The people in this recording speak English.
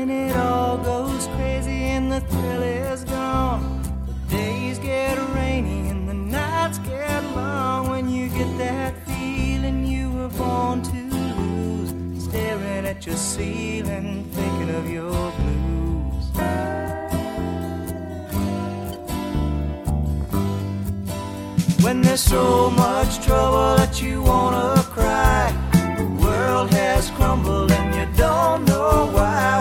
when it all goes crazy and the thrill is gone. The days get rainy and the nights get long. When you get that feeling you were born to lose, staring at your ceiling, thinking of your blues. When there's so much trouble that you wanna cry, the world has crumbled and you don't know why.